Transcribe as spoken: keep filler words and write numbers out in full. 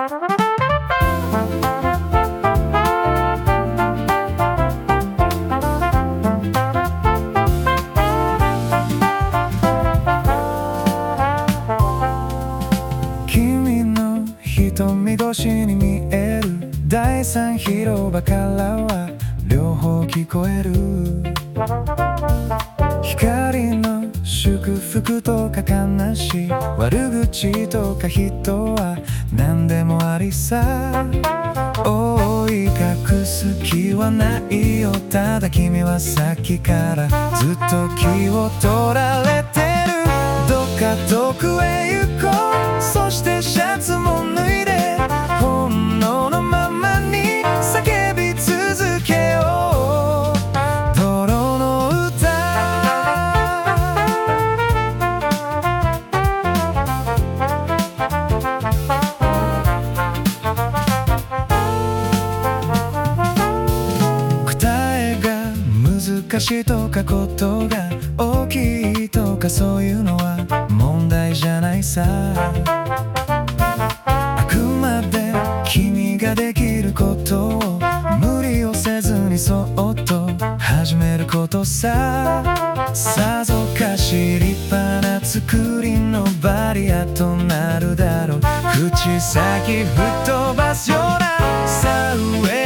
君の瞳越しに見える第三広場からは両方聞こえる光の祝福とか悲しい悪口とか人は何でもありさ覆い隠す気はないよただ君はさっきからずっと気を取られてるどっか遠くへ行こうそしてシャツも脱いで本能のままに叫び続けよう泥の歌答えが難しいとかことが大きいとかそういうのは問題じゃないさあくまで君ができることを無理をせずにそっと始めることささぞかし立派な作りのバリアとなるだろう口先吹っ飛ばすようなさあ上